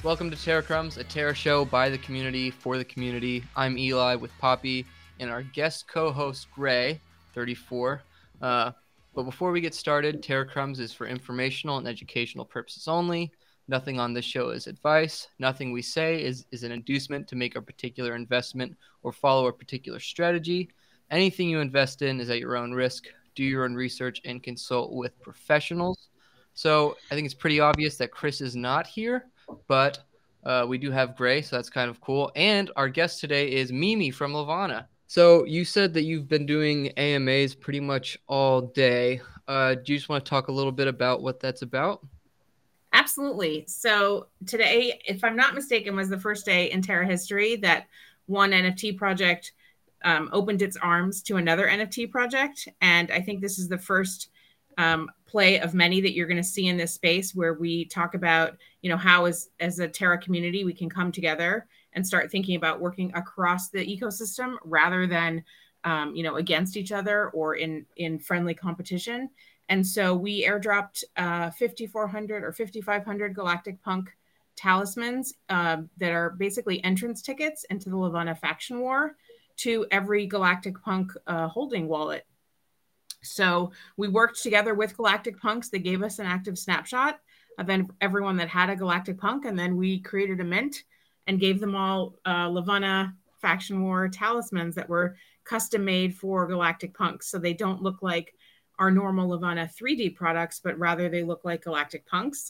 Welcome to Terra Crumbs, a Terra show by the community for the community. I'm Eli with Poppy and our guest co-host Gray, 34. But before we get started, Terra Crumbs is for informational and educational purposes only. Nothing on this show is advice. Nothing we say is an inducement to make a particular investment or follow a particular strategy. Anything you invest in is at your own risk. Do your own research and consult with professionals. So I think it's pretty obvious that Chris is not here, but we do have Gray, so that's kind of cool. And our guest today is Mimi from Levana. So you said that you've been doing AMAs pretty much all day. Do you just want to talk a little bit about what that's about? Absolutely. So today, if I'm not mistaken, was the first day in Terra history that one NFT project opened its arms to another NFT project. And I think this is the first play of many that you're going to see in this space where we talk about, how as a Terra community, we can come together and start thinking about working across the ecosystem rather than, against each other or in friendly competition. And so we airdropped 5,400 or 5,500 Galactic Punk talismans that are basically entrance tickets into the Levana faction war to every Galactic Punk holding wallet. So we worked together with Galactic Punks. They gave us an active snapshot of everyone that had a Galactic Punk, and then we created a mint and gave them all Levana faction war talismans that were custom made for Galactic Punks. So they don't look like our normal Levana 3D products, but rather they look like Galactic Punks,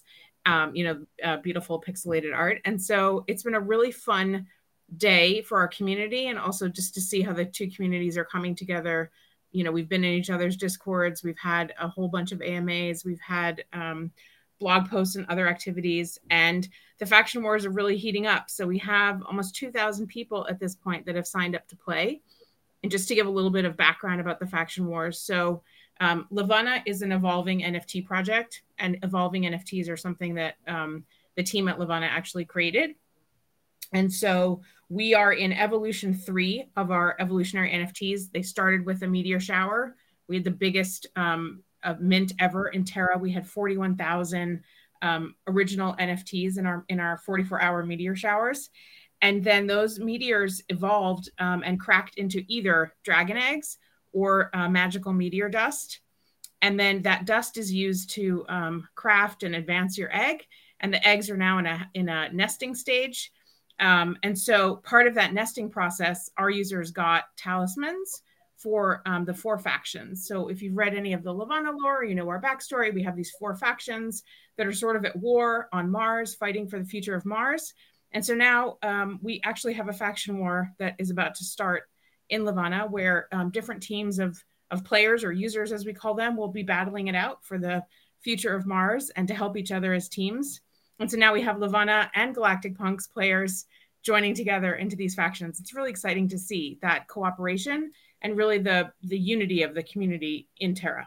beautiful pixelated art. And so it's been a really fun day for our community, and also just to see how the two communities are coming together. We've been in each other's Discords. We've had a whole bunch of AMAs. We've had blog posts and other activities, and the faction wars are really heating up. So we have almost 2,000 people at this point that have signed up to play. And just to give a little bit of background about the faction wars. So Levana is an evolving NFT project, and evolving NFTs are something that the team at Levana actually created. And so we are in evolution 3 of our evolutionary NFTs. They started with a meteor shower. We had the biggest mint ever in Terra. We had 41,000 original NFTs in our 44-hour meteor showers. And then those meteors evolved and cracked into either dragon eggs or magical meteor dust. And then that dust is used to craft and advance your egg. And the eggs are now in a nesting stage. And so part of that nesting process, our users got talismans for the 4 factions. So if you've read any of the Levana lore, you know our backstory. We have these 4 factions that are sort of at war on Mars, fighting for the future of Mars. And so now we actually have a faction war that is about to start in Levana, where different teams of players, or users as we call them, will be battling it out for the future of Mars and to help each other as teams. And so now we have Levana and Galactic Punks players joining together into these factions. It's really exciting to see that cooperation and really the unity of the community in Terra.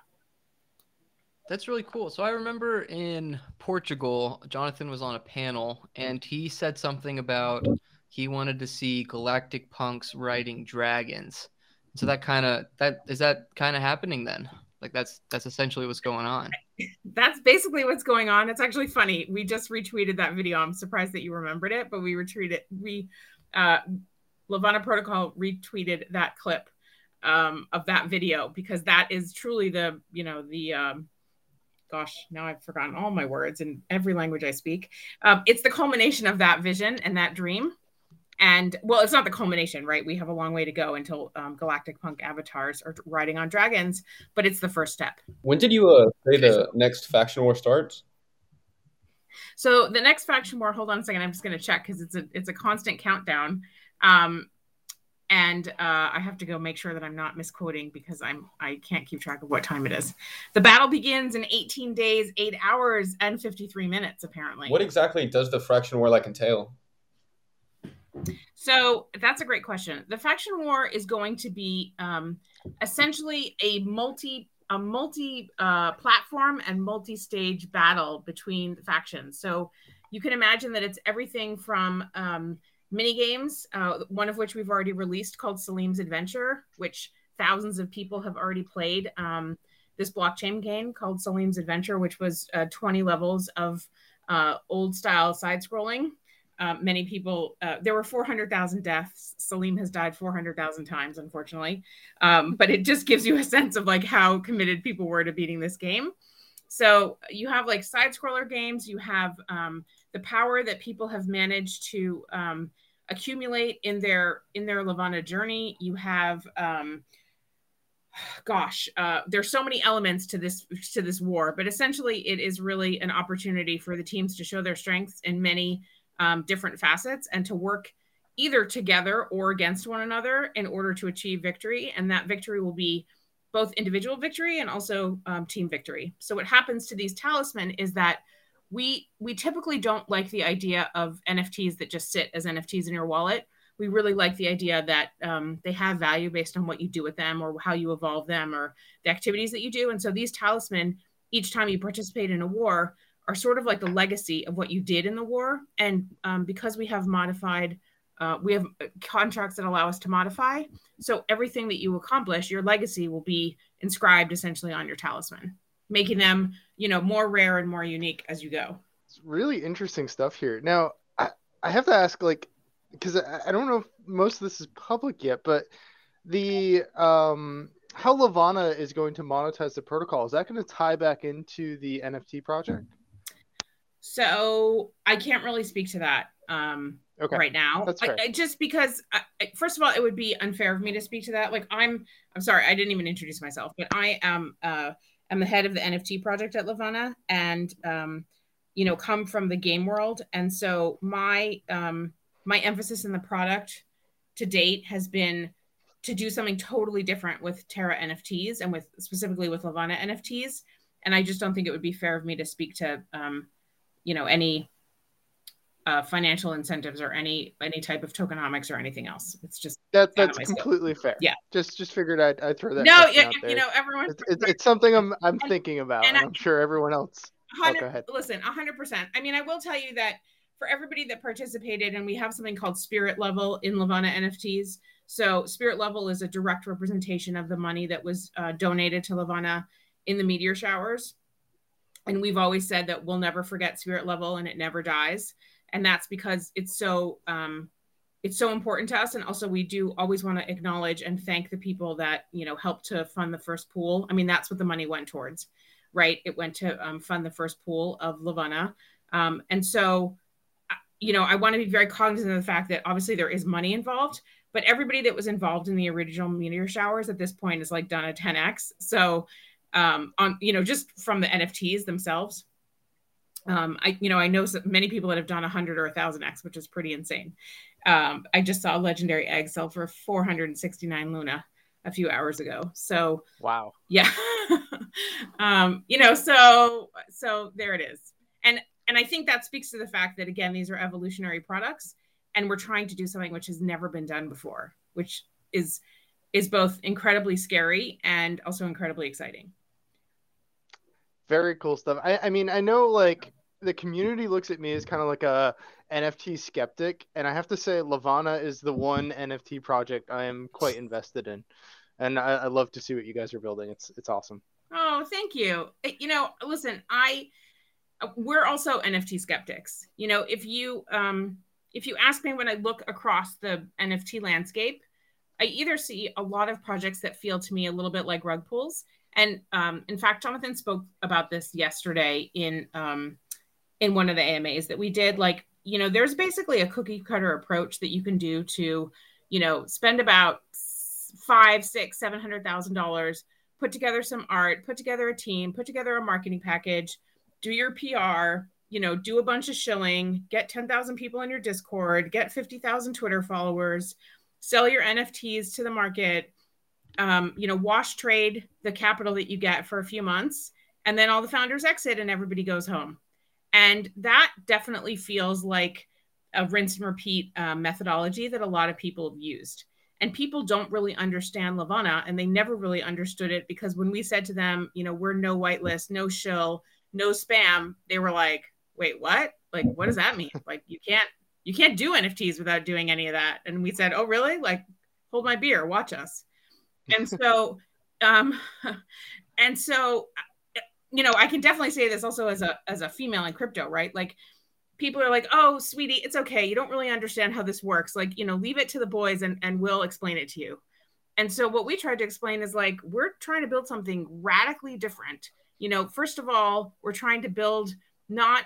That's really cool. So I remember in Portugal, Jonathan was on a panel and he said something about he wanted to see Galactic Punks riding dragons. So that kind of happening then? Like that's essentially what's going on. That's basically what's going on. It's actually funny. We just retweeted that video. I'm surprised that you remembered it, but we retweeted Levana Protocol retweeted that clip of that video, because that is truly gosh, now I've forgotten all my words in every language I speak. It's the culmination of that vision and that dream. And well, it's not the culmination, right? We have a long way to go until Galactic Punk avatars are riding on dragons, but it's the first step. When did you say the next faction war starts? So the next faction war, hold on a second, I'm just going to check because it's a constant countdown. And I have to go make sure that I'm not misquoting, because I can't keep track of what time it is. The battle begins in 18 days, 8 hours, and 53 minutes, apparently. What exactly does the faction war entail? So that's a great question. The faction war is going to be essentially a multi platform and multi-stage battle between factions. So you can imagine that it's everything from mini games, one of which we've already released called Salim's Adventure, which thousands of people have already played. This blockchain game called Salim's Adventure, which was 20 levels of old style side scrolling. many people, there were 400,000 deaths. Salim has died 400,000 times, unfortunately. But it just gives you a sense of like how committed people were to beating this game. So you have like side scroller games, you have the power that people have managed to accumulate in their Levana journey. You have there's so many elements to this war, but essentially it is really an opportunity for the teams to show their strengths in many different facets and to work either together or against one another in order to achieve victory. And that victory will be both individual victory and also team victory. So what happens to these talisman is that we typically don't like the idea of NFTs that just sit as NFTs in your wallet. We really like the idea that they have value based on what you do with them or how you evolve them or the activities that you do. And so these talisman, each time you participate in a war, are sort of like the legacy of what you did in the war. And because we have contracts that allow us to modify. So everything that you accomplish, your legacy will be inscribed essentially on your talisman, making them, more rare and more unique as you go. It's really interesting stuff here. Now, I have to ask, like, because I don't know if most of this is public yet, but the how Levana is going to monetize the protocol, is that going to tie back into the NFT project? So I can't really speak to that right now. That's fair. Just because, first of all, it would be unfair of me to speak to that. Like I'm sorry, I didn't even introduce myself, but I am the head of the NFT project at Levana, and come from the game world, and so my emphasis in the product to date has been to do something totally different with Terra NFTs and specifically with Levana NFTs. And I just don't think it would be fair of me to speak to, any financial incentives or any type of tokenomics or anything else. It's just that's completely fair. Yeah. Just figured I'd throw that. No, out there. Everyone. It's something I'm thinking about, and I'm sure everyone else. Go ahead. Listen, 100%. I mean, I will tell you that for everybody that participated, and we have something called Spirit Level in Levana NFTs. So Spirit Level is a direct representation of the money that was donated to Levana in the meteor showers. And we've always said that we'll never forget Spirit Level and it never dies. And that's because it's so important to us. And also we do always want to acknowledge and thank the people that, helped to fund the first pool. I mean, that's what the money went towards, right? It went to fund the first pool of Levana. And so, I want to be very cognizant of the fact that obviously there is money involved, but everybody that was involved in the original meteor showers at this point is like done a 10x. So, just from the NFTs themselves, I know many people that have done 100 or 1,000x, which is pretty insane. I just saw a legendary egg sell for 469 Luna a few hours ago. So, wow. Yeah. So there it is. And I think that speaks to the fact that, again, these are evolutionary products and we're trying to do something which has never been done before, which is both incredibly scary and also incredibly exciting. Very cool stuff. I mean, I know like the community looks at me as kind of like a NFT skeptic. And I have to say Levana is the one NFT project I am quite invested in. And I love to see what you guys are building. It's awesome. Oh, thank you. Listen, we're also NFT skeptics. If you ask me when I look across the NFT landscape, I either see a lot of projects that feel to me a little bit like rug pulls. And in fact, Jonathan spoke about this yesterday in one of the AMAs that we did. Like, there's basically a cookie cutter approach that you can do to, spend about $500,000, $600,000, $700,000, put together some art, put together a team, put together a marketing package, do your PR, do a bunch of shilling, get 10,000 people in your Discord, get 50,000 Twitter followers, sell your NFTs to the market, wash trade the capital that you get for a few months, and then all the founders exit and everybody goes home. And that definitely feels like a rinse and repeat methodology that a lot of people have used. And people don't really understand Levana, and they never really understood it because when we said to them, we're no whitelist, no shill, no spam, they were like, wait, what? Like, what does that mean? Like, you can't do NFTs without doing any of that. And we said, oh, really? Like, hold my beer, watch us. And so, I can definitely say this also as a female in crypto, right? Like, people are like, oh, sweetie, it's okay. You don't really understand how this works. Like, leave it to the boys and we'll explain it to you. And so what we tried to explain is like, we're trying to build something radically different. First of all, we're trying to build not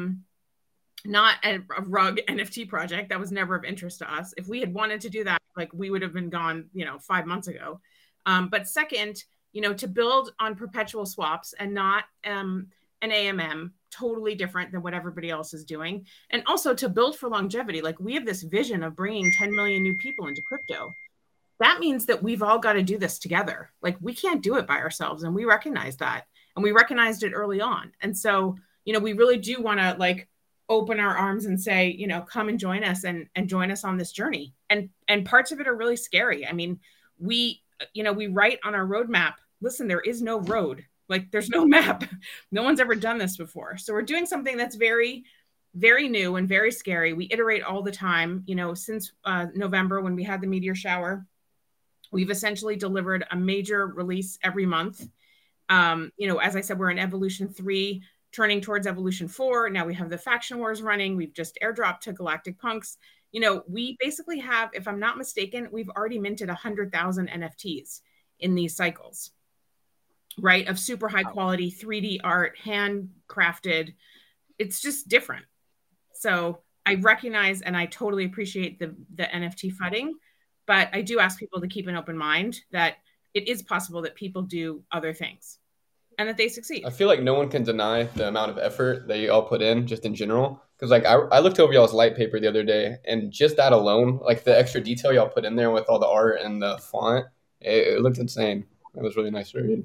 a rug NFT project. That was never of interest to us. If we had wanted to do that, like we would have been gone, 5 months ago. But second, to build on perpetual swaps and not an AMM, totally different than what everybody else is doing. And also to build for longevity. Like we have this vision of bringing 10 million new people into crypto. That means that we've all got to do this together. Like we can't do it by ourselves. And we recognize that. And we recognized it early on. And so, we really do want to like open our arms and say, come and join us and join us on this journey. And parts of it are really scary. I mean, we write on our roadmap, listen, there is no road. Like there's no map. No one's ever done this before. So we're doing something that's very, very new and very scary. We iterate all the time. Since November when we had the meteor shower, we've essentially delivered a major release every month. As I said, we're in Evolution 3, turning towards Evolution 4. Now we have the Faction Wars running. We've just airdropped to Galactic Punks. We basically have, if I'm not mistaken, we've already minted 100,000 NFTs in these cycles, right? Of super high quality 3D art, handcrafted. It's just different. So I recognize and I totally appreciate the NFT FUDing, but I do ask people to keep an open mind that it is possible that people do other things and that they succeed. I feel like no one can deny the amount of effort that you all put in just in general. Because like I looked over y'all's light paper the other day, and just that alone, like the extra detail y'all put in there with all the art and the font, it looked insane. It was really nice to read.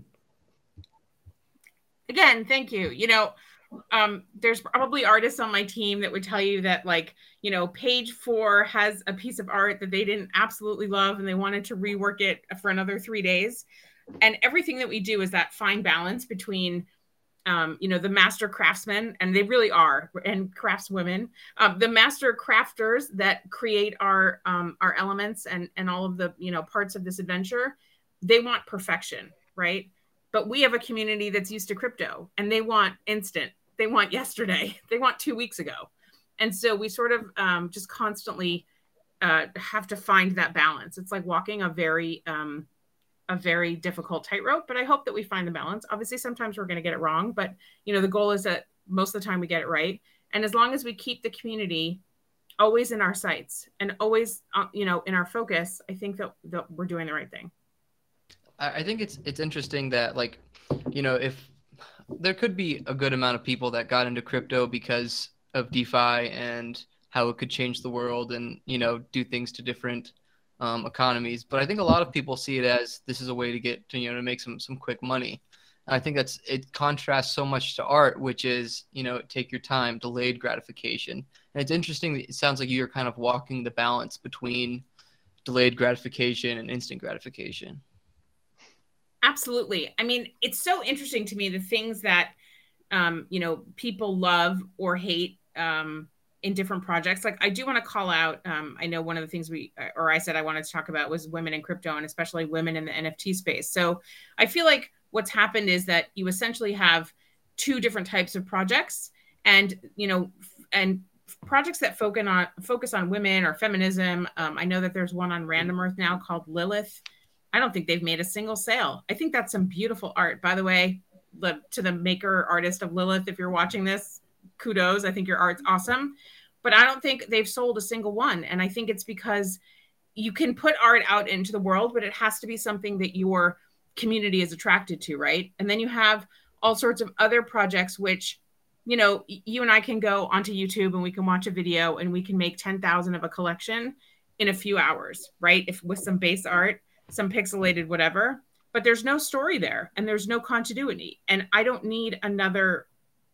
Again, thank you. There's probably artists on my team that would tell you that like, page 4 has a piece of art that they didn't absolutely love and they wanted to rework it for another 3 days. And everything that we do is that fine balance between, the master craftsmen, and they really are, and craftswomen, the master crafters that create our elements and all of the, parts of this adventure. They want perfection, right? But we have a community that's used to crypto and they want instant. They want yesterday. They want 2 weeks ago. And so we sort of just constantly have to find that balance. It's like walking a very difficult tightrope, but I hope that we find the balance. Obviously, sometimes we're going to get it wrong, but the goal is that most of the time we get it right. And as long as we keep the community always in our sights and always, in our focus, I think that we're doing the right thing. I think it's interesting that like, if there could be a good amount of people that got into crypto because of DeFi and how it could change the world and, do things to different economies. But I think a lot of people see it as this is a way to get to, to make some quick money. And I think it contrasts so much to art, which is, take your time, delayed gratification. And it's interesting that it sounds like you're kind of walking the balance between delayed gratification and instant gratification. Absolutely. I mean, it's so interesting to me, the things that, people love or hate in different projects. Like I do want to call out, I know one of the things I said I wanted to talk about was women in crypto and especially women in the NFT space. So I feel like what's happened is that you essentially have 2 different types of projects and projects that focus on women or feminism. I know that there's one on Random Earth now called Lilith. I don't think they've made a single sale. I think that's some beautiful art. By the way, to the maker artist of Lilith, if you're watching this, kudos. I think your art's awesome. But I don't think they've sold a single one. And I think it's because you can put art out into the world, but it has to be something that your community is attracted to, right? And then you have all sorts of other projects, which, you and I can go onto YouTube and we can watch a video and we can make 10,000 of a collection in a few hours, right? If with some base art, some pixelated whatever, but there's no story there and there's no continuity. And I don't need another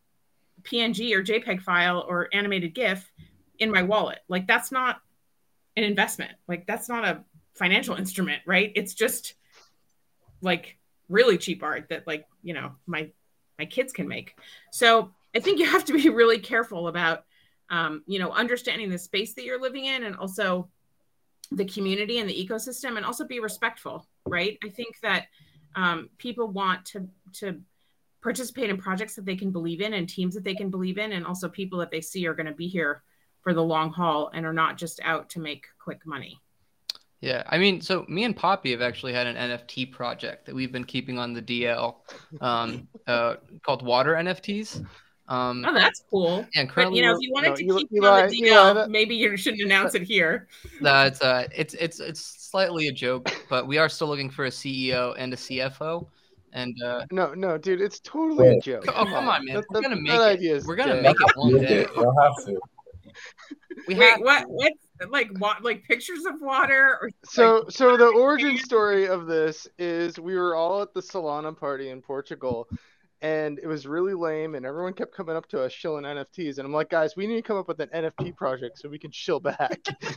PNG or JPEG file or animated GIF in my wallet. Like that's not an investment. Like that's not a financial instrument, right? It's just like really cheap art that like, my kids can make. So I think you have to be really careful about, understanding the space that you're living in and also the community and the ecosystem, and also be respectful, right? I think that people want to participate in projects that they can believe in and teams that they can believe in, and also people that they see are going to be here for the long haul and are not just out to make quick money. Yeah, I mean, so me and Poppy have actually had an NFT project that we've been keeping on the DL called Water NFTs. Oh, that's cool. And But currently, if you wanted to keep it Eli, on the DL, Eli, maybe you shouldn't announce it here. it's slightly a joke, but we are still looking for a CEO and a CFO. And no, dude, it's totally a joke. come on, man, we're gonna make it. We're gonna dead. make it one day. You'll have to. Wait, what? Like pictures of water? Or So the origin story of this is we were all at the Solana party in Portugal, and it was really lame, and everyone kept coming up to us shilling NFTs, and I'm like, guys, we need to come up with an NFT project so we can shill back.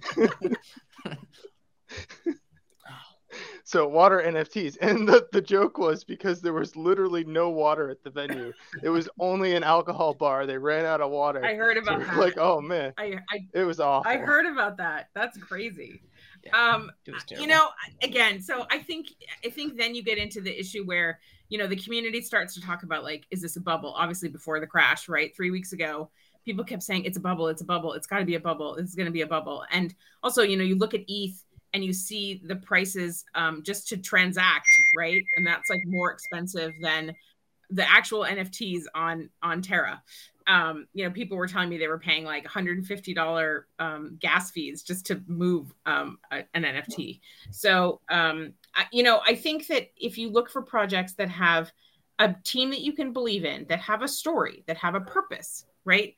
So water NFTs, and the joke was because there was literally no water at the venue. It was only an alcohol bar. They ran out of water. I heard about that. Like, oh man, it was awful. I heard about that. That's crazy. Yeah, it was terrible. You know, again, so I think then you get into the issue where, you know, the community starts to talk about, like, is this a bubble? Obviously before the crash, right? 3 weeks ago, people kept saying it's a bubble, it's got to be a bubble, it's going to be a bubble. And also, you know, you look at ETH and you see the prices just to transact, right? And that's like more expensive than the actual NFTs on Terra. You know, people were telling me they were paying like $150 gas fees just to move an NFT. So, you know, I think that if you look for projects that have a team that you can believe in, that have a story, that have a purpose, right?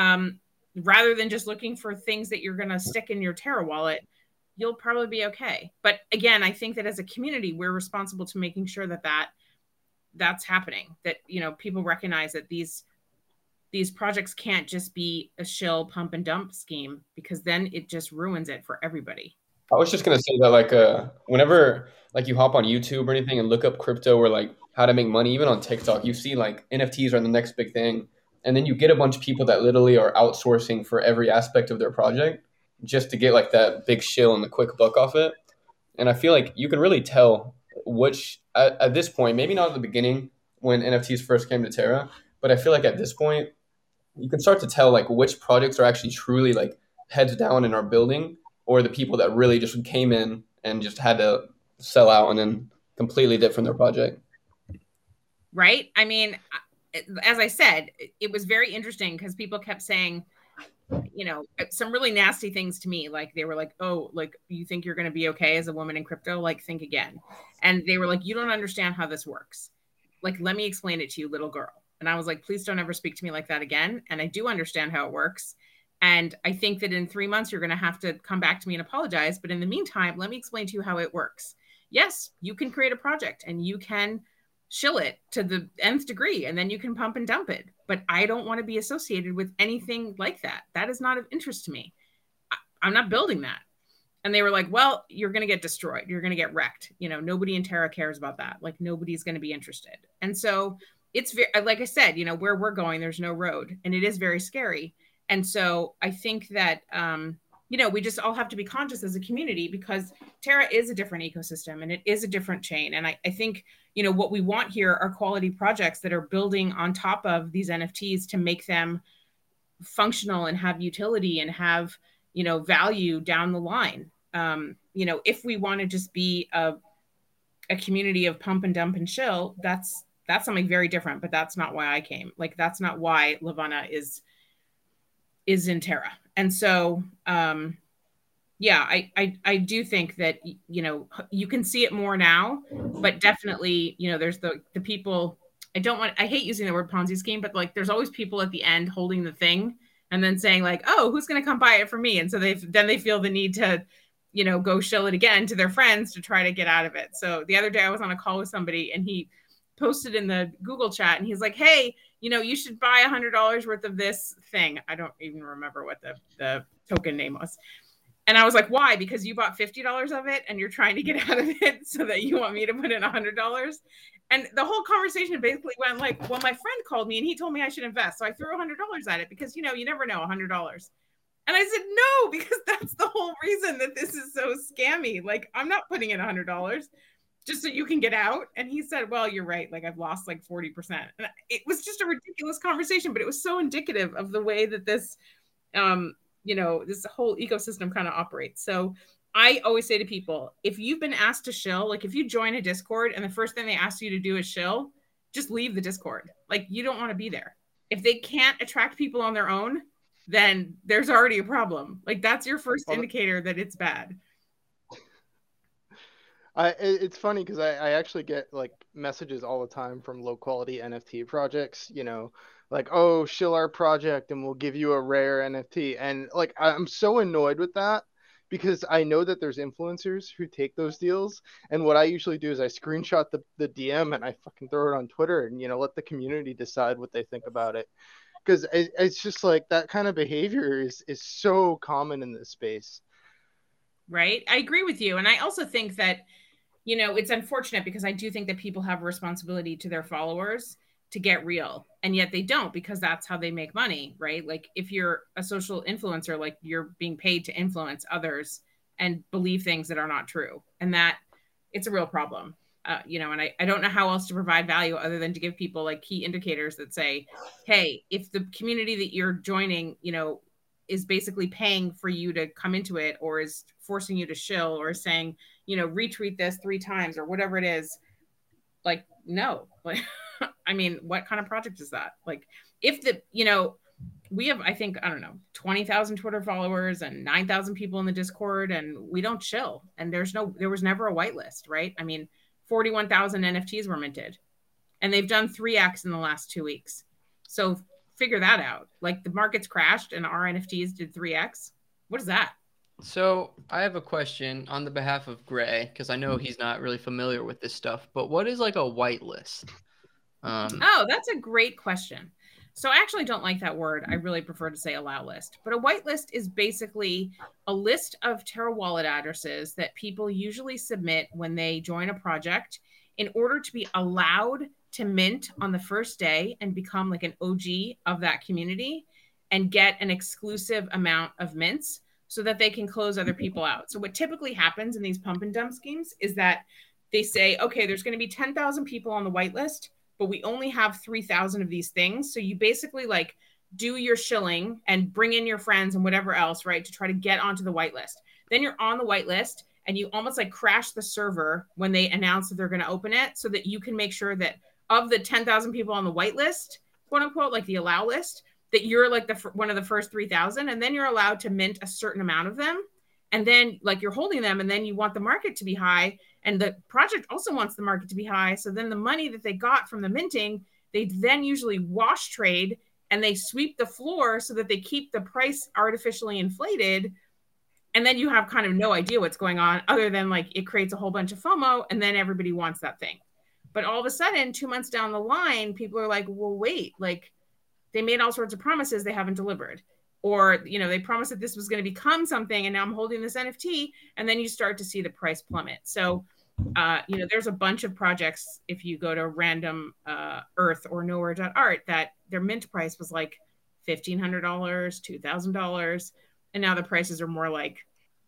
Rather than just looking for things that you're going to stick in your Terra wallet, you'll probably be okay. But again, I think that as a community, we're responsible to making sure that that's happening, that, you know, people recognize that these projects can't just be a shill pump and dump scheme, because then it just ruins it for everybody. I was just gonna say that, like, whenever like you hop on YouTube or anything and look up crypto or like how to make money, even on TikTok, you see like NFTs are the next big thing, and then you get a bunch of people that literally are outsourcing for every aspect of their project just to get like that big shill and the quick buck off it. And I feel like you can really tell which at this point, maybe not at the beginning when NFTs first came to Terra, but I feel like at this point you can start to tell like which projects are actually truly like heads down and are building, or the people that really just came in and just had to sell out and then completely did from their project. Right. I mean, as I said, it was very interesting because people kept saying, you know, some really nasty things to me. Like they were like, oh, like, you think you're going to be okay as a woman in crypto? Like, think again. And they were like, you don't understand how this works. Like, let me explain it to you, little girl. And I was like, please don't ever speak to me like that again. And I do understand how it works. And I think that in 3 months, you're going to have to come back to me and apologize. But in the meantime, let me explain to you how it works. Yes, you can create a project and you can shill it to the nth degree, and then you can pump and dump it. But I don't want to be associated with anything like that. That is not of interest to me. I'm not building that. And they were like, well, you're going to get destroyed. You're going to get wrecked. You know, nobody in Terra cares about that. Like, nobody's going to be interested. And so it's very, like I said, you know, where we're going, there's no road, and it is very scary. And so I think that, you know, we just all have to be conscious as a community, because Terra is a different ecosystem and it is a different chain. And I think, you know, what we want here are quality projects that are building on top of these NFTs to make them functional and have utility and have, you know, value down the line. You know, if we want to just be a community of pump and dump and shill, that's something very different. But that's not why I came. Like, that's not why Levana is in Terra. And so, yeah, I do think that, you know, you can see it more now, but definitely, you know, there's the people, I hate using the word Ponzi scheme, but like, there's always people at the end holding the thing and then saying like, oh, who's going to come buy it for me? And so they feel the need to, you know, go shill it again to their friends to try to get out of it. So the other day I was on a call with somebody and he posted in the Google chat and he's like, hey, you know, you should buy $100 worth of this thing. I don't even remember what the token name was. And I was like, why? Because you bought $50 of it and you're trying to get out of it so that you want me to put in $100. And the whole conversation basically went like, well, my friend called me and he told me I should invest. So I threw $100 at it because, you know, you never know, $100. And I said, no, because that's the whole reason that this is so scammy. Like, I'm not putting in $100. just so you can get out. And he said, well, you're right. Like, I've lost like 40%. And it was just a ridiculous conversation, but it was so indicative of the way that this, this whole ecosystem kind of operates. So I always say to people, if you've been asked to shill, like if you join a Discord and the first thing they ask you to do is shill, just leave the Discord. Like, you don't want to be there. If they can't attract people on their own, then there's already a problem. Like, that's your first indicator that it's bad. It's funny because I actually get like messages all the time from low quality NFT projects, like, oh, shill our project and we'll give you a rare NFT. And like, I'm so annoyed with that because I know that there's influencers who take those deals. And what I usually do is I screenshot the DM and I fucking throw it on Twitter and, let the community decide what they think about it. Because it's just like that kind of behavior is so common in this space. Right. I agree with you. And I also think that, it's unfortunate because I do think that people have a responsibility to their followers to get real. And yet they don't, because that's how they make money, right? Like, if you're a social influencer, like, you're being paid to influence others and believe things that are not true. And that it's a real problem. And I don't know how else to provide value other than to give people like key indicators that say, hey, if the community that you're joining, is basically paying for you to come into it, or is forcing you to shill, or saying, retweet this 3 times or whatever it is, like, no, like, I mean, what kind of project is that? Like, if we have, I think, 20,000 Twitter followers and 9,000 people in the Discord, and we don't chill. And there was never a whitelist, right? I mean, 41,000 NFTs were minted, and they've done 3x in the last 2 weeks. So figure that out. Like, the market's crashed and our NFTs did 3x. What is that? So I have a question on the behalf of Gray, because I know he's not really familiar with this stuff, but what is like a whitelist? Oh, that's a great question. So I actually don't like that word. I really prefer to say allow list. But a whitelist is basically a list of Terra wallet addresses that people usually submit when they join a project in order to be allowed to mint on the first day and become like an OG of that community and get an exclusive amount of mints so that they can close other people out. So what typically happens in these pump and dump schemes is that they say, okay, there's going to be 10,000 people on the whitelist, but we only have 3,000 of these things. So you basically like do your shilling and bring in your friends and whatever else, right, to try to get onto the whitelist. Then you're on the whitelist and you almost like crash the server when they announce that they're going to open it, so that you can make sure that of the 10,000 people on the whitelist, quote unquote, like the allow list, that you're like one of the first 3,000, and then you're allowed to mint a certain amount of them. And then like you're holding them, and then you want the market to be high, and the project also wants the market to be high. So then the money that they got from the minting, they then usually wash trade and they sweep the floor so that they keep the price artificially inflated. And then you have kind of no idea what's going on, other than like it creates a whole bunch of FOMO, and then everybody wants that thing. But all of a sudden, 2 months down the line, people are like, well, wait, like they made all sorts of promises they haven't delivered. Or, they promised that this was going to become something, and now I'm holding this NFT. And then you start to see the price plummet. So, there's a bunch of projects, if you go to Random Earth or Nowhere.art, that their mint price was like $1,500, $2,000. And now the prices are more like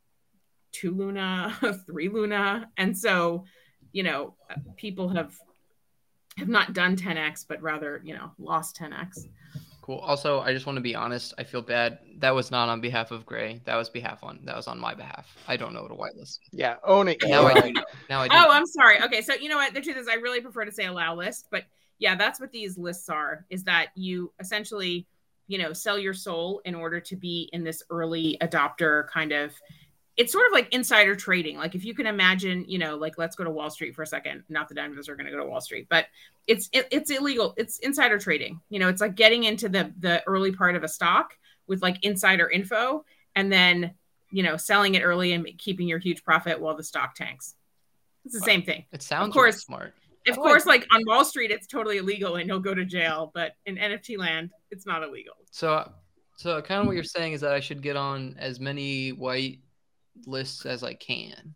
2 Luna, 3 Luna. And so, people have not done 10x, but rather, lost 10x. Cool. Also, I just want to be honest. I feel bad. That was not on behalf of Gray. That was on my behalf. I don't know what a whitelist is. Yeah, own it. Now I do know. Oh, I'm sorry. Okay, so you know what? The truth is, I really prefer to say allow list, but yeah, that's what these lists are. Is that you essentially, sell your soul in order to be in this early adopter kind of. It's sort of like insider trading. Like if you can imagine, like let's go to Wall Street for a second. Not that none of us are going to go to Wall Street, but it's illegal. It's insider trading. It's like getting into the early part of a stock with like insider info, and then, selling it early and keeping your huge profit while the stock tanks. It's the same thing. It sounds of course, really smart. Of course, like on Wall Street, it's totally illegal and you'll go to jail. But in NFT land, it's not illegal. So kind of what you're saying is that I should get on as many white lists as I can.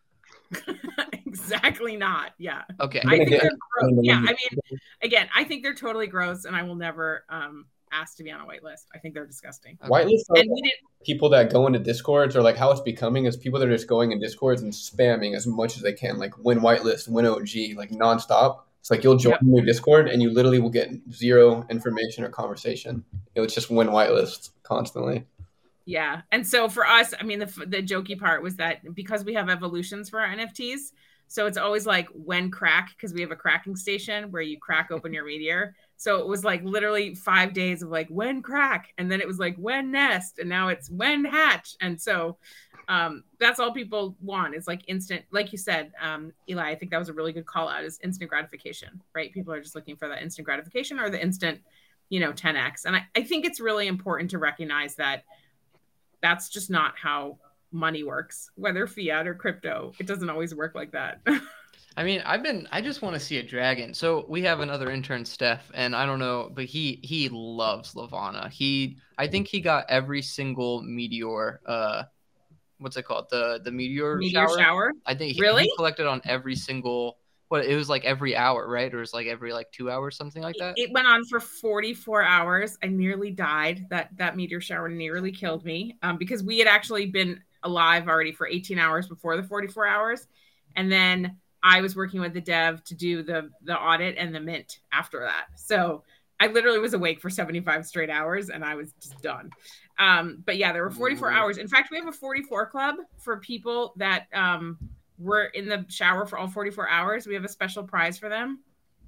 Exactly not. Yeah. Okay. I think they're gross. Yeah. I mean, again, I think they're totally gross, and I will never ask to be on a whitelist. I think they're disgusting. Whitelists are And we didn't. people that go into Discords, or like how it's becoming is people that are just going in Discords and spamming as much as they can, like win whitelist, win OG, like nonstop. It's like you'll join Yep. your Discord and you literally will get zero information or conversation. It's just win whitelist constantly. Yeah. And so for us, I mean, the jokey part was that because we have evolutions for our NFTs, so it's always like when crack, because we have a cracking station where you crack open your meteor. So it was like literally 5 days of like when crack, and then it was like when nest, and now it's when hatch. And so that's all people want. It's like instant, like you said, Eli, I think that was a really good call out, is instant gratification, right? People are just looking for that instant gratification or the instant, 10x. And I think it's really important to recognize that that's just not how money works, whether fiat or crypto. It doesn't always work like that. I mean, I just want to see a dragon. So we have another intern, Steph, and I don't know, but he loves Levana. I think he got every single meteor, what's it called? The meteor shower? I think he collected on every single, it was like every hour, right? Or it was like every 2 hours, something like that? It went on for 44 hours. I nearly died. That meteor shower nearly killed me because we had actually been alive already for 18 hours before the 44 hours. And then I was working with the dev to do the audit and the mint after that. So I literally was awake for 75 straight hours and I was just done. But yeah, there were 44 hours. In fact, we have a 44 club for people that were in the shower for all 44 hours. We have a special prize for them.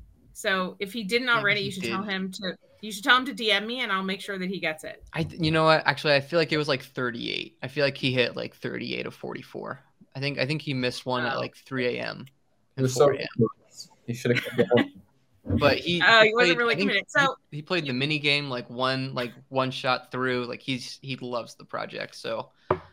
So if he didn't already, you should tell him to DM me and I'll make sure that he gets it. You know what? Actually, I feel like it was like 38. I feel like he hit like 38 of 44. I think he missed one at like 3 a.m. It was 4 a.m. He should have kept going. But he wasn't really committed. So he played the mini game like one shot through. Like he loves the project. So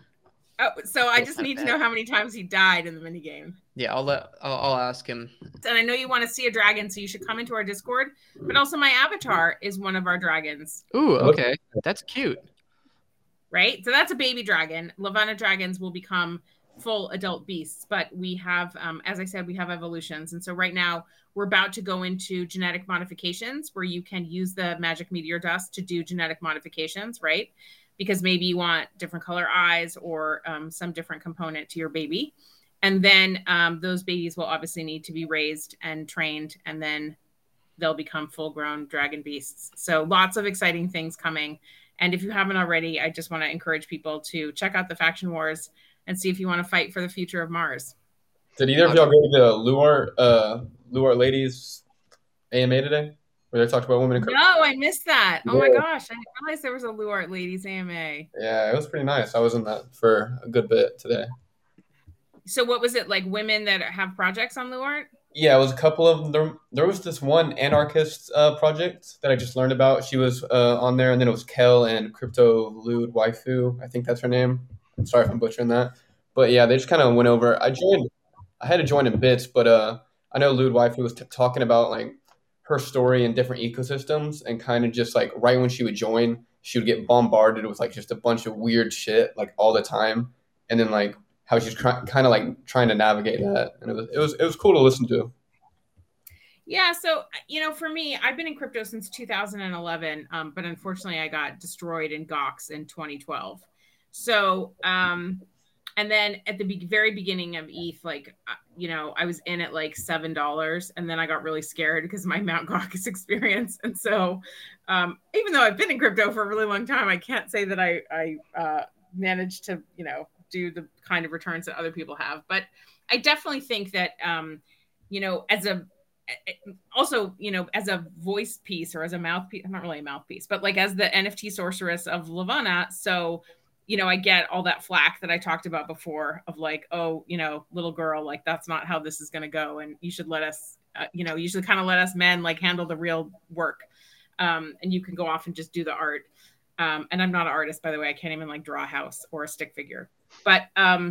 I just need to know how many times he died in the mini game. Yeah, I'll ask him. And I know you want to see a dragon, so you should come into our Discord. But also, my avatar is one of our dragons. Ooh, okay, that's cute. Right, so that's a baby dragon. Levana dragons will become full adult beasts, but we have, as I said, we have evolutions, and so right now we're about to go into genetic modifications, where you can use the magic meteor dust to do genetic modifications, right? Because maybe you want different color eyes or some different component to your baby. And then those babies will obviously need to be raised and trained, and then they'll become full-grown dragon beasts. So lots of exciting things coming. And if you haven't already, I just want to encourage people to check out the Faction Wars and see if you want to fight for the future of Mars. Did either of y'all go to the Luar Ladies AMA today? Where they talked about women in crypto? No, I missed that. Oh my gosh, I didn't realize there was a Luar Ladies AMA. Yeah, it was pretty nice. I was in that for a good bit today. So what was it, like women that have projects on Luar? Yeah, it was a couple of them. There was this one anarchist project that I just learned about. She was on there, and then it was Kel and Crypto Lude Waifu. I think that's her name. I'm sorry if I'm butchering that. But yeah, they just kind of went over. I had to join in bits, but I know Lude Waifu was talking about like her story in different ecosystems, and kind of just like right when she would join, she would get bombarded with like just a bunch of weird shit like all the time, and then like how she's kind of like trying to navigate that, and it was cool to listen to. Yeah, so for me, I've been in crypto since 2011, but unfortunately, I got destroyed in Gox in 2012. So, and then at the very beginning of ETH, like I was in at like $7, and then I got really scared because of my Mt. Gox experience, and so even though I've been in crypto for a really long time, I can't say that I managed to do the kind of returns that other people have. But I definitely think that, as a voice piece or as a mouthpiece, I'm not really a mouthpiece, but like as the NFT sorceress of Levana. So, I get all that flack that I talked about before of like, oh, little girl, like that's not how this is going to go. And you should let us, you should kind of let us men like handle the real work. And you can go off and just do the art. And I'm not an artist, by the way. I can't even like draw a house or a stick figure. But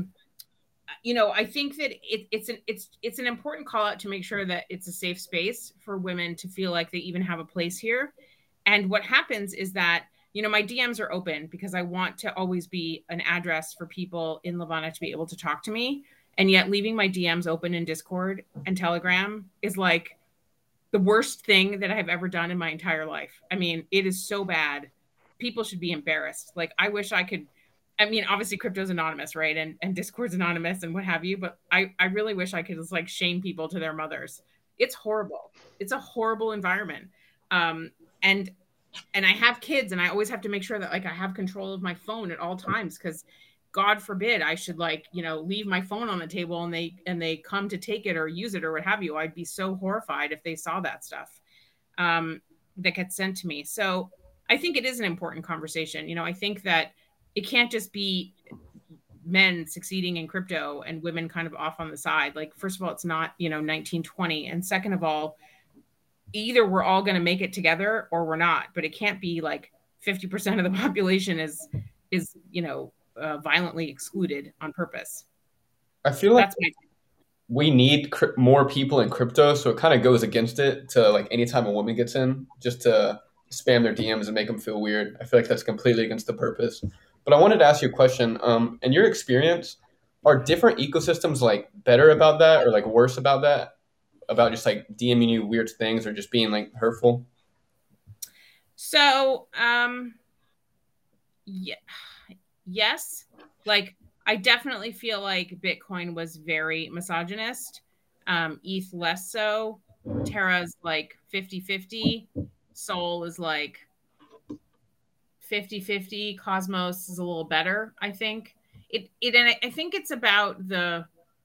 I think that it's an important call out to make sure that it's a safe space for women to feel like they even have a place here. And what happens is that my DMs are open because I want to always be an address for people in Levana to be able to talk to me. And yet leaving my DMs open in Discord and Telegram is like the worst thing that I've ever done in my entire life. I mean, it is so bad. People should be embarrassed. Like, I wish I could. I mean, obviously crypto's anonymous, right? And Discord's anonymous and what have you, but I really wish I could just like shame people to their mothers. It's horrible. It's a horrible environment. And I have kids, and I always have to make sure that like I have control of my phone at all times, because God forbid I should like, leave my phone on the table and they come to take it or use it or what have you. I'd be so horrified if they saw that stuff that gets sent to me. So I think it is an important conversation. I think that it can't just be men succeeding in crypto and women kind of off on the side. Like, first of all, it's not, 1920. And second of all, either we're all going to make it together or we're not, but it can't be like 50% of the population is violently excluded on purpose. I feel like we need more people in crypto, so it kind of goes against it to like anytime a woman gets in, just to spam their DMs and make them feel weird. I feel like that's completely against the purpose. But I wanted to ask you a question. In your experience, are different ecosystems like better about that or like worse about that? About just like DMing you weird things or just being like hurtful? So, yes. Like, I definitely feel like Bitcoin was very misogynist. ETH less so. Terra's like 50-50. Sol is like 50-50. Cosmos is a little better, I think. And I think it's about the,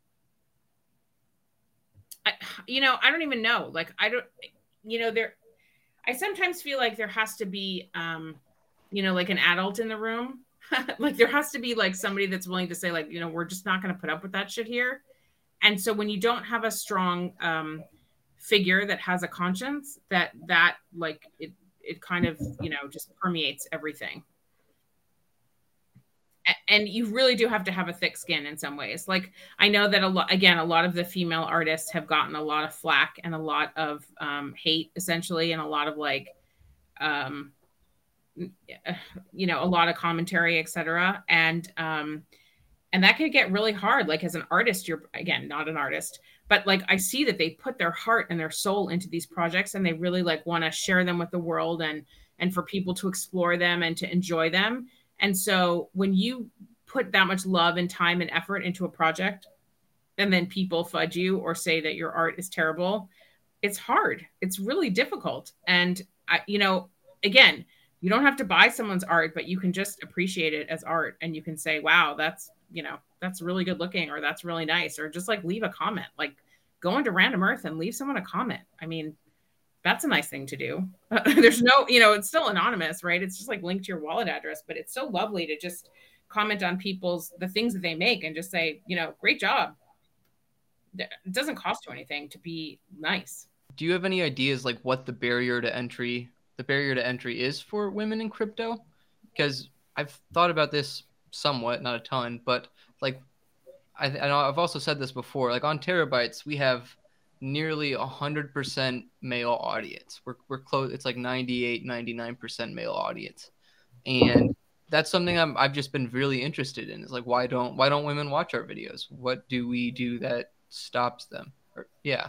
I don't even know. Like, I sometimes feel like there has to be, like an adult in the room. Like, there has to be like somebody that's willing to say like, we're just not going to put up with that shit here. And so when you don't have a strong figure that has a conscience, that like it kind of, just permeates everything. And you really do have to have a thick skin in some ways. Like, I know that a lot of the female artists have gotten a lot of flack and a lot of hate, essentially, and a lot of like, a lot of commentary, etc. And that can get really hard. Like, as an artist, you're, again, not an artist, but like, I see that they put their heart and their soul into these projects, and they really like want to share them with the world and for people to explore them and to enjoy them. And so when you put that much love and time and effort into a project, and then people fudge you or say that your art is terrible, it's hard. It's really difficult. And again, you don't have to buy someone's art, but you can just appreciate it as art. And you can say, wow, that's really good looking, or that's really nice, or just like leave a comment, like go into Random Earth and leave someone a comment. I mean, that's a nice thing to do. There's no, it's still anonymous, right? It's just like linked to your wallet address, but it's so lovely to just comment on the things that they make and just say, great job. It doesn't cost you anything to be nice. Do you have any ideas like what the barrier to entry is for women in crypto? Because I've thought about this somewhat, not a ton, but like I know I've also said this before, like on Terabytes, we have nearly 100% male audience. We're close. It's like 98-99% male audience. And that's something I've just been really interested in, is like, why don't women watch our videos? What do we do that stops them? Yeah.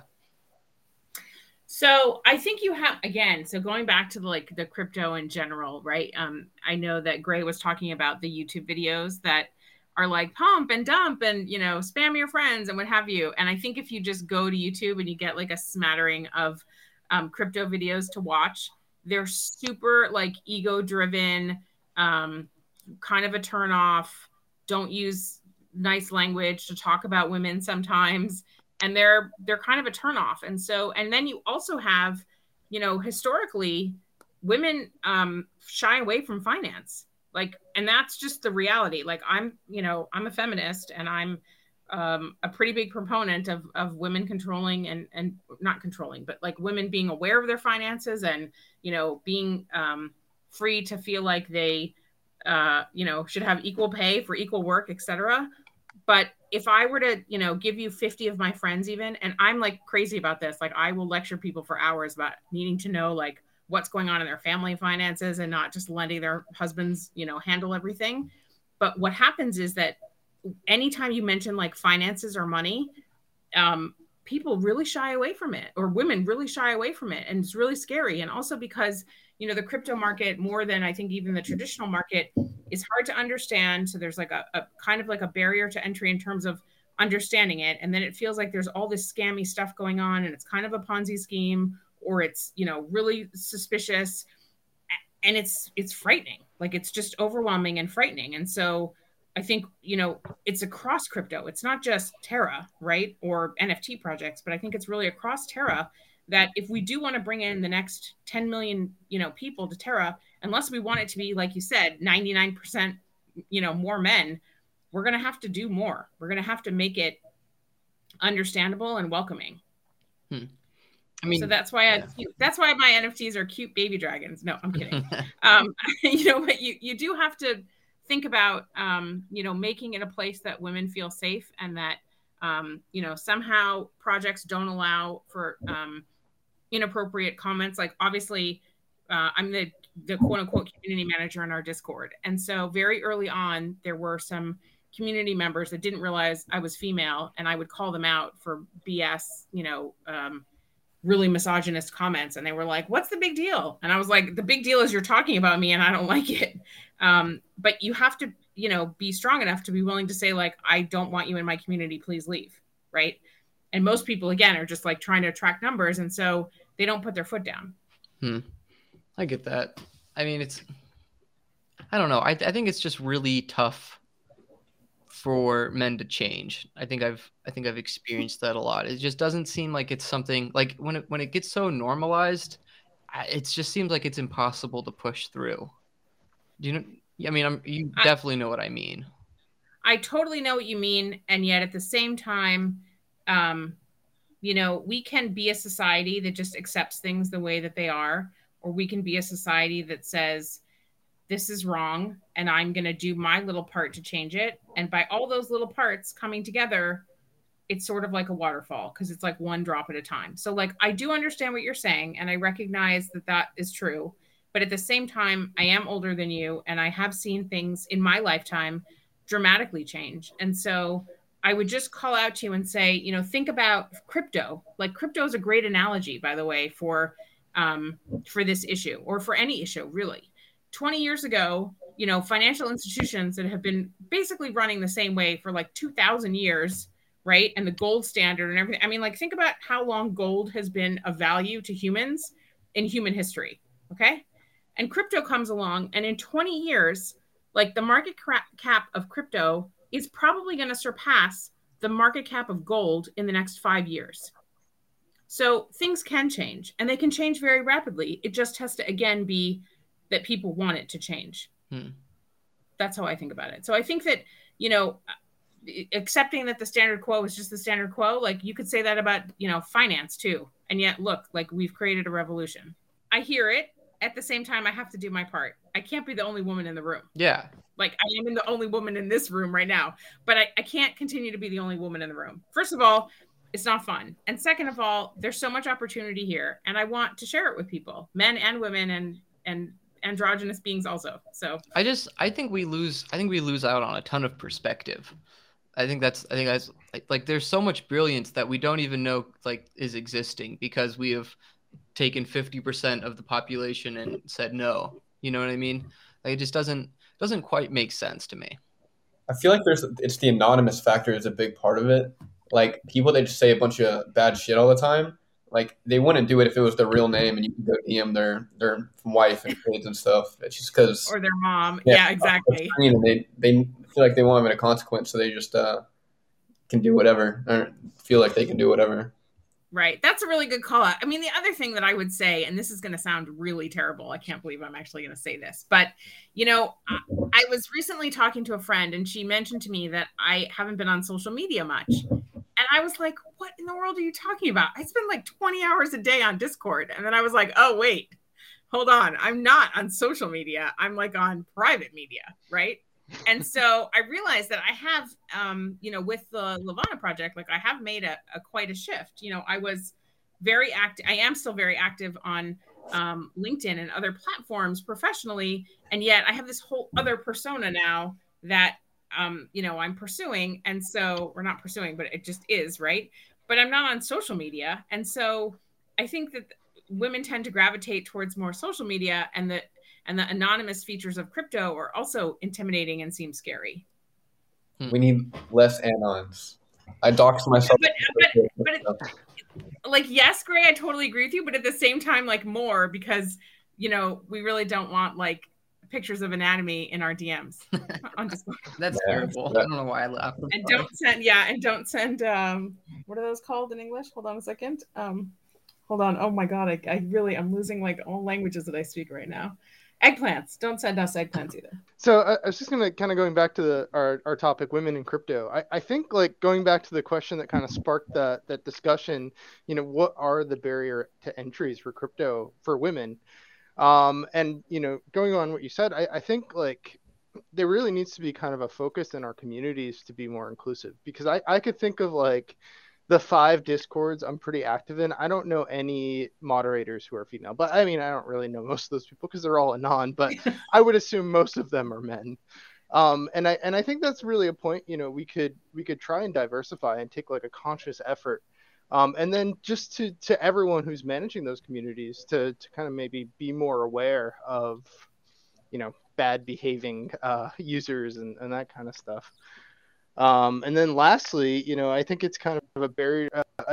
So I think you have, again, so going back to like the crypto in general, right? I know that Gray was talking about the YouTube videos that are like pump and dump and, spam your friends and what have you. And I think if you just go to YouTube and you get like a smattering of crypto videos to watch, they're super like ego driven, kind of a turn off, don't use nice language to talk about women sometimes. And they're kind of a turn off. And so, and then you also have, historically women shy away from finance. Like, and that's just the reality. Like, I'm a feminist, and I'm a pretty big proponent of women controlling and not controlling, but like women being aware of their finances and, being free to feel like they, should have equal pay for equal work, etc. But if I were to, give you 50 of my friends even, and I'm like crazy about this, like I will lecture people for hours about needing to know like what's going on in their family finances and not just letting their husbands, handle everything. But what happens is that anytime you mention like finances or money, people really shy away from it, or women really shy away from it. And it's really scary. And also because, you know, the crypto market, more than I think even the traditional market, is hard to understand. So there's like a kind of like a barrier to entry in terms of understanding it. And then it feels like there's all this scammy stuff going on, and it's kind of a Ponzi scheme, or it's, you know, really suspicious. And it's frightening. Like, it's just overwhelming and frightening. And so I think, you know, it's across crypto. It's not just Terra, right? Or NFT projects, but I think it's really across Terra that if we do want to bring in the next 10 million, you know, people to Terra, unless we want it to be, like you said, 99%, you know, more men, we're going to have to do more. We're going to have to make it understandable and welcoming. I mean, so that's why that's why my NFTs are cute baby dragons. No, I'm kidding. You know, but you do have to think about, you know, making it a place that women feel safe, and that, you know, somehow projects don't allow for inappropriate comments. Like, obviously, I'm the quote unquote community manager in our Discord. And so very early on, there were some community members that didn't realize I was female, and I would call them out for BS, you know, really misogynist comments. And they were like, what's the big deal? And I was like, the big deal is you're talking about me and I don't like it. But you have to, you know, be strong enough to be willing to say, like, I don't want you in my community, please leave. Right. And most people, again, are just like trying to attract numbers. And so they don't put their foot down. I get that. I mean, I don't know. I think it's just really tough for men to change. I think I've experienced that a lot. It just doesn't seem like it's something, like, when it gets so normalized, it just seems like it's impossible to push through. Do you know? I mean, you definitely know what I mean. I totally know what you mean. And yet at the same time, you know, we can be a society that just accepts things the way that they are, or we can be a society that says, this is wrong, and I'm going to do my little part to change it. And by all those little parts coming together, it's sort of like a waterfall, because it's like one drop at a time. So, like, I do understand what you're saying, and I recognize that that is true. But at the same time, I am older than you, and I have seen things in my lifetime dramatically change. And so I would just call out to you and say, you know, think about crypto. Like, crypto is a great analogy, by the way, for this issue, or for any issue, really. 20 years ago, you know, financial institutions that have been basically running the same way for like 2,000 years, right? And the gold standard and everything. I mean, like, think about how long gold has been of value to humans in human history, okay? And crypto comes along, and in 20 years, like, the market cap of crypto is probably going to surpass the market cap of gold in the next 5 years. So things can change, and they can change very rapidly. It just has to, again, be that people want it to change. That's how I think about it. So I think that, you know, accepting that the standard quo is just the standard quo, like, you could say that about, you know, finance too. And yet, look, like, we've created a revolution. I hear it. At the same time, I have to do my part. I can't be the only woman in the room. Yeah. Like, I am the only woman in this room right now, but I can't continue to be the only woman in the room. First of all, it's not fun. And second of all, there's so much opportunity here, and I want to share it with people, men and women, and androgynous beings also. So I think we lose out on a ton of perspective. I think that's like there's so much brilliance that we don't even know, like, is existing, because we have taken 50% of the population and said no. You know what I mean? Like, it just doesn't quite make sense to me. I feel like it's the anonymous factor is a big part of it. Like, people that just say a bunch of bad shit all the time, like, they wouldn't do it if it was their real name and you could go DM their wife and kids and stuff. It's just because, or their mom. Yeah, exactly. And they feel like they won't have a consequence, so they just can do whatever, or feel like they can do whatever. Right. That's a really good call out. I mean, the other thing that I would say, and this is going to sound really terrible, I can't believe I'm actually going to say this, but, you know, I was recently talking to a friend, and she mentioned to me that I haven't been on social media much. And I was like, what in the world are you talking about? I spend like 20 hours a day on Discord. And then I was like, oh, wait, hold on. I'm not on social media. I'm like on private media, right? And so I realized that I have, you know, with the Levana project, like, I have made a quite a shift. You know, I was very active. I am still very active on LinkedIn and other platforms professionally. And yet I have this whole other persona now that, you know, I'm pursuing. And so we're not pursuing, but it just is, right? but I'm not on social media. And so I think that women tend to gravitate towards more social media, and the anonymous features of crypto are also intimidating and seem scary. We need less anons. I doxed myself. But like, yes, Gray, I totally agree with you, but at the same time, like, more, because, you know, we really don't want like pictures of anatomy in our DMs on Discord. That's terrible. I don't know why I laughed. And don't send what are those called in English? Hold on a second. Hold on. Oh my god, I'm losing like all languages that I speak right now. Eggplants. Don't send us eggplants either. So I was just gonna kind of going back to our topic, women in crypto. I think, like, going back to the question that kind of sparked that discussion, you know, what are the barrier to entries for crypto for women? And, you know, going on what you said, I think, like, there really needs to be kind of a focus in our communities to be more inclusive, because I could think of like the 5 discords I'm pretty active in. I don't know any moderators who are female, but I mean, I don't really know most of those people because they're all anon, but I would assume most of them are men. And I think that's really a point, you know, we could try and diversify and take like a conscious effort. And then just to everyone who's managing those communities to kind of maybe be more aware of, you know, bad behaving users and that kind of stuff. And then lastly, you know, I think it's kind of a barrier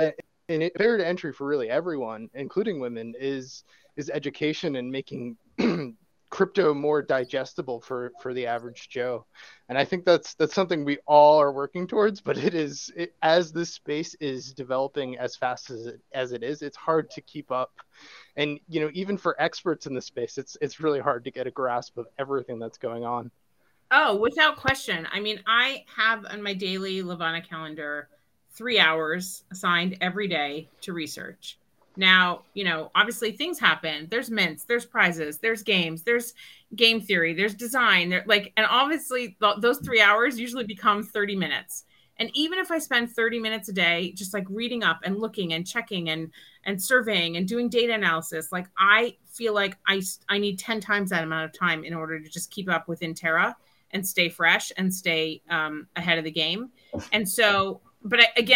to entry for really everyone, including women, is education and making crypto more digestible for the average Joe. And I think that's something we all are working towards, but as this space is developing as fast as it is, it's hard to keep up. And, you know, even for experts in the space, it's really hard to get a grasp of everything that's going on. Oh, without question. I mean, I have on my daily Levana calendar 3 hours assigned every day to research. Now, you know, obviously things happen. There's mints, there's prizes, there's games, there's game theory, there's design. There, like, and obviously those 3 hours usually become 30 minutes. And even if I spend 30 minutes a day just like reading up and looking and checking and surveying and doing data analysis, like, I feel like I need 10 times that amount of time in order to just keep up within Terra and stay fresh and stay ahead of the game. And so, but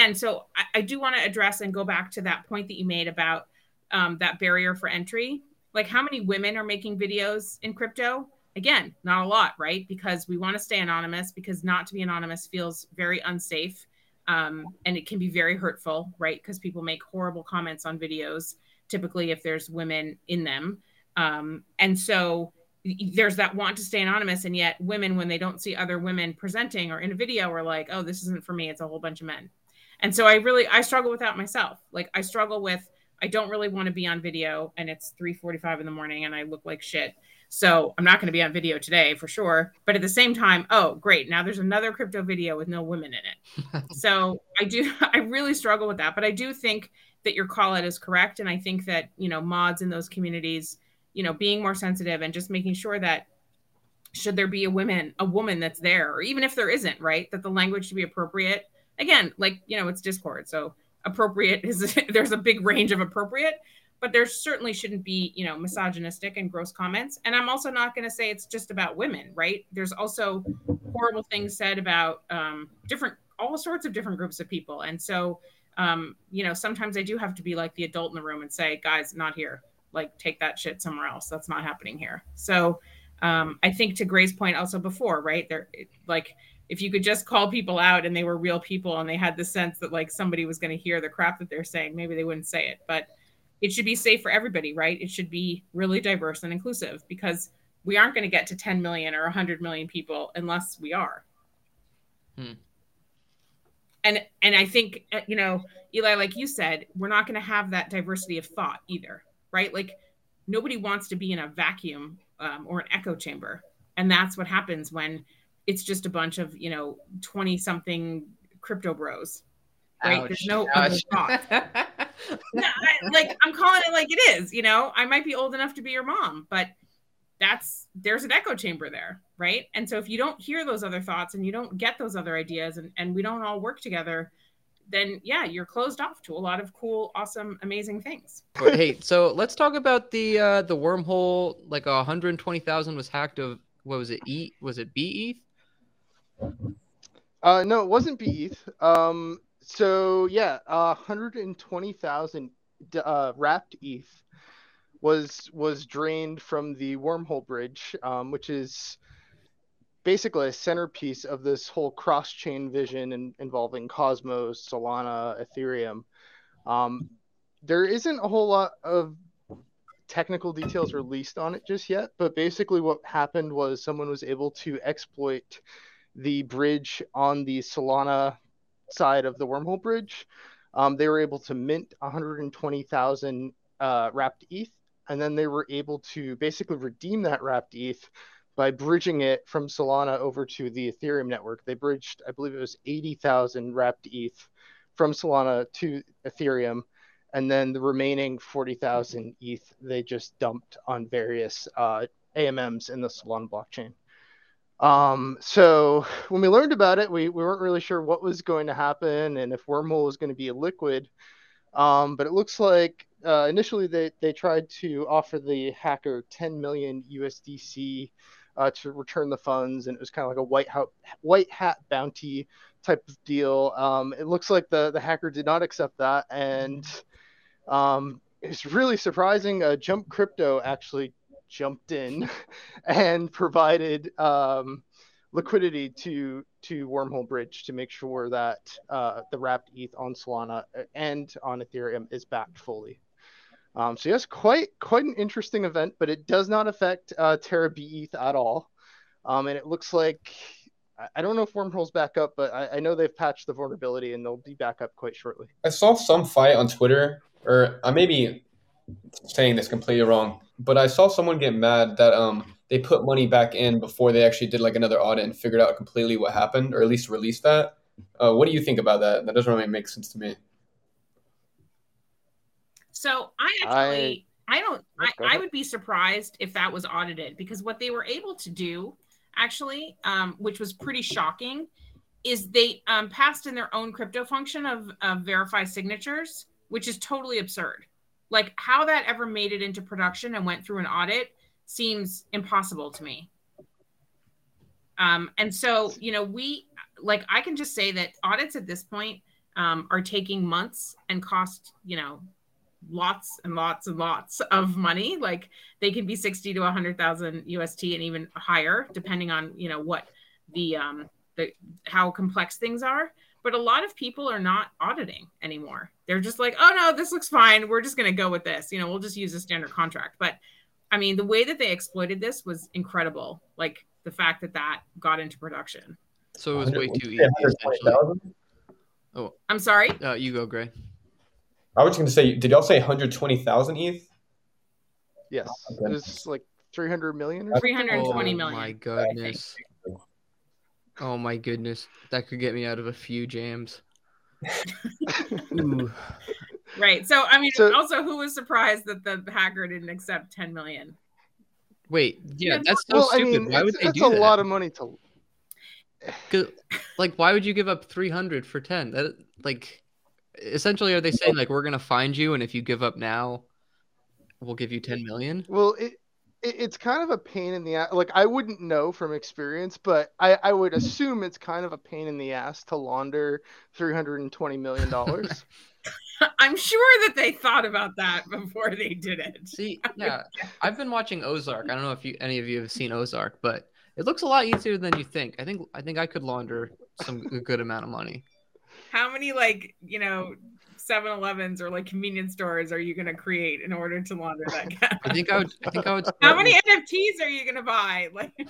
I do want to address and go back to that point that you made about that barrier for entry. Like, how many women are making videos in crypto? Again, not a lot, right? Because we want to stay anonymous, because not to be anonymous feels very unsafe. And it can be very hurtful, right? Because people make horrible comments on videos, typically if there's women in them. And so there's that want to stay anonymous, and yet women, when they don't see other women presenting or in a video, are like, oh, this isn't for me, it's a whole bunch of men. And so I struggle with that myself. Like, I struggle with, I don't really want to be on video and it's 3:45 in the morning and I look like shit, so I'm not going to be on video today for sure. But at the same time, oh great, now there's another crypto video with no women in it. So I really struggle with that. But I do think that your call out is correct, and I think that, you know, mods in those communities, you know, being more sensitive and just making sure that should there be a woman that's there, or even if there isn't, right, that the language should be appropriate. Again, like, you know, it's Discord, so appropriate is there's a big range of appropriate, but there certainly shouldn't be, you know, misogynistic and gross comments. And I'm also not going to say it's just about women, right? There's also horrible things said about all sorts of different groups of people. And so, you know, sometimes I do have to be like the adult in the room and say, guys, not here. Like, take that shit somewhere else. That's not happening here. So I think, to Gray's point also before, right, there, like, if you could just call people out and they were real people and they had the sense that like somebody was going to hear the crap that they're saying, maybe they wouldn't say it. But it should be safe for everybody, right? It should be really diverse and inclusive, because we aren't going to get to 10 million or 100 million people unless we are. And I think, you know, Eli, like you said, we're not going to have that diversity of thought either, right? Like, nobody wants to be in a vacuum or an echo chamber. And that's what happens when it's just a bunch of, you know, 20 something crypto bros, right? Ouch. There's no other thought. I'm calling it like it is, you know. I might be old enough to be your mom, but there's an echo chamber there, right? And so if you don't hear those other thoughts and you don't get those other ideas, and we don't all work together, then yeah, you're closed off to a lot of cool, awesome, amazing things. Hey, so let's talk about the wormhole. Like 120,000 was hacked of, what was it? Was it BETH? No, it wasn't BETH. So yeah, 120,000 wrapped ETH was drained from the wormhole bridge, which is basically a centerpiece of this whole cross-chain vision involving Cosmos, Solana, Ethereum. There isn't a whole lot of technical details released on it just yet, but basically what happened was someone was able to exploit the bridge on the Solana side of the wormhole bridge. They were able to mint 120,000 wrapped ETH, and then they were able to basically redeem that wrapped ETH by bridging it from Solana over to the Ethereum network. They bridged, I believe it was 80,000 wrapped ETH from Solana to Ethereum, and then the remaining 40,000 ETH they just dumped on various AMMs in the Solana blockchain. So when we learned about it, we weren't really sure what was going to happen and if Wormhole was going to be a liquid. But it looks like initially they tried to offer the hacker 10 million USDC to return the funds, and it was kind of like a white hat bounty type of deal. It looks like the hacker did not accept that, and it's really surprising. Jump Crypto actually jumped in and provided liquidity to Wormhole Bridge to make sure that the wrapped ETH on Solana and on Ethereum is backed fully. So yes, quite an interesting event, but it does not affect Terra BETH at all. And it looks like, I don't know if Wormhole's back up, but I know they've patched the vulnerability and they'll be back up quite shortly. I saw some fight on Twitter, or I may be saying this completely wrong, but I saw someone get mad that they put money back in before they actually did like another audit and figured out completely what happened, or at least released that. What do you think about that? That doesn't really make sense to me. So I would be surprised if that was audited, because what they were able to do actually, which was pretty shocking, is they passed in their own crypto function of verify signatures, which is totally absurd. Like, how that ever made it into production and went through an audit seems impossible to me. And so, I can just say that audits at this point are taking months and cost, lots and lots and lots of money. Like, they can be 60 to 100,000 UST and even higher, depending on, what the how complex things are. But a lot of people are not auditing anymore. They're just like, oh no, this looks fine. We're just going to go with this. We'll just use a standard contract. But I mean, the way that they exploited this was incredible. Like, the fact that got into production. So it was way too easy, essentially. Oh, I'm sorry? You go, Gray. I was going to say, did y'all say 120,000 ETH? Yes. It was like 300 million or 320 million. Oh my goodness. Oh my goodness. That could get me out of a few jams. Ooh. Right. So, I mean, also, who was surprised that the hacker didn't accept 10 million? Wait, yeah, that's so stupid. I mean, why would they do that? That's a lot of money to... Like, why would you give up 300 for 10? That, like, essentially, are they saying, like, we're going to find you, and if you give up now, we'll give you 10 million? Well, it's kind of a pain in the ass. Like, I wouldn't know from experience, but I would assume it's kind of a pain in the ass to launder $320 million. I'm sure that they thought about that before they did it. See, yeah, I've been watching Ozark. I don't know if any of you have seen Ozark, but it looks a lot easier than you think. I think I could launder a good amount of money. How many 7-Elevens or convenience stores are you going to create in order to launder that cash? I think I would. How many NFTs are you going to buy?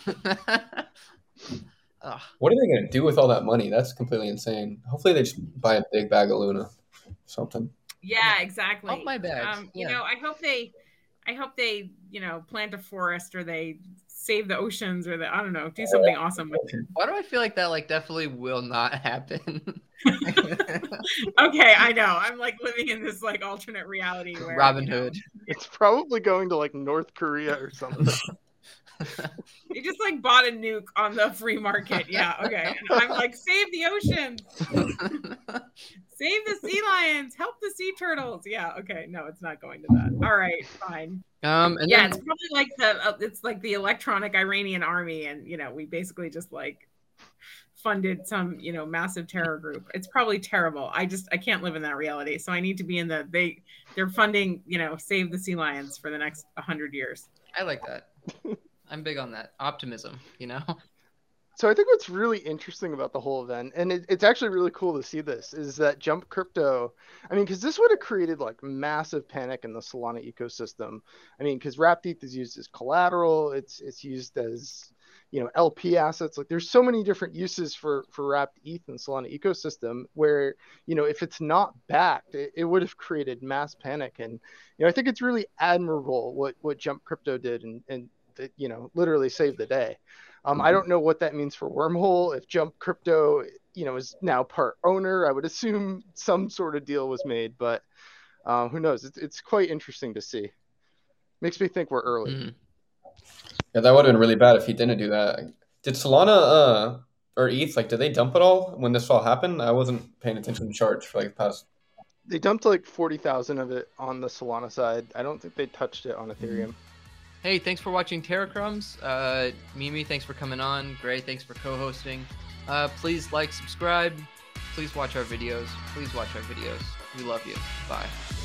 What are they going to do with all that money? That's completely insane. Hopefully they just buy a big bag of Luna, something. Yeah, exactly. Up my bags. I hope they plant a forest, or they save the oceans, or I don't know, do something awesome with it. Why do I feel like that definitely will not happen? Okay, I know. I'm living in this alternate reality where Robin Hood. It's probably going to North Korea or something. You just bought a nuke on the free market. Yeah, okay. And I'm save the oceans. Save the sea lions. Help the sea turtles. Yeah, okay. No, it's not going to that. All right, fine. It's probably the electronic Iranian army, and we basically just funded some, massive terror group. It's probably terrible. I can't live in that reality. So I need to be in they're funding, Save the Sea Lions for the next 100 years. I like that. I'm big on that optimism, So I think what's really interesting about the whole event, and it's actually really cool to see this, is that Jump Crypto, because this would have created like massive panic in the Solana ecosystem. Because Wrapped ETH is used as collateral, it's used as, LP assets. Like there's so many different uses for Wrapped ETH in Solana ecosystem where, if it's not backed, it would have created mass panic. And, I think it's really admirable what Jump Crypto did and literally saved the day. I don't know what that means for Wormhole. If Jump Crypto, is now part owner, I would assume some sort of deal was made, but who knows? It's quite interesting to see. Makes me think we're early. Mm-hmm. Yeah, that would have been really bad if he didn't do that. Did Solana or ETH, did they dump it all when this all happened? I wasn't paying attention to charts for the past. They dumped like 40,000 of it on the Solana side. I don't think they touched it on Ethereum. Hey, thanks for watching Terra Crumbs. Mimi, thanks for coming on. Gray, thanks for co-hosting. Please like, subscribe. Please watch our videos. We love you. Bye.